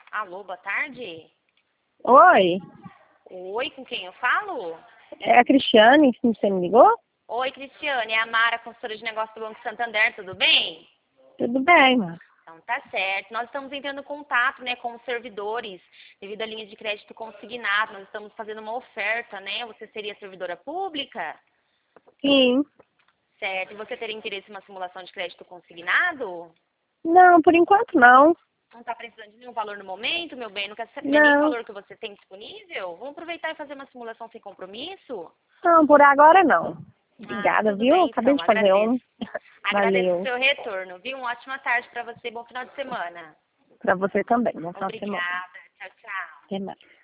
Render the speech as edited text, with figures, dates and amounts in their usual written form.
Alô, boa tarde. Oi, Oi, com quem eu falo? é a Cristiane, que você me ligou? Oi, Cristiane, é a Mara, consultora de negócio do Banco Santander, tudo bem? Tudo bem, mano. Então tá certo. Nós estamos entrando em contato, né, com os servidores devido à linha de crédito consignado. Nós estamos fazendo uma oferta, né? Você seria servidora pública? Sim. Certo. E você teria interesse em uma simulação de crédito consignado? Não, por enquanto não. Não está precisando de nenhum valor no momento, meu bem? Não quer saber nem o Não, valor que você tem disponível? Vamos aproveitar e fazer uma simulação sem compromisso? não, por agora não. Ah, Obrigada, tudo viu? bem Acabei então, de fazer agradeço. um. Agradeço o Valeu. seu retorno, viu? Uma ótima tarde para você, bom final de semana. Pra você também. Bom final de semana. Obrigada, tchau, tchau. Até mais.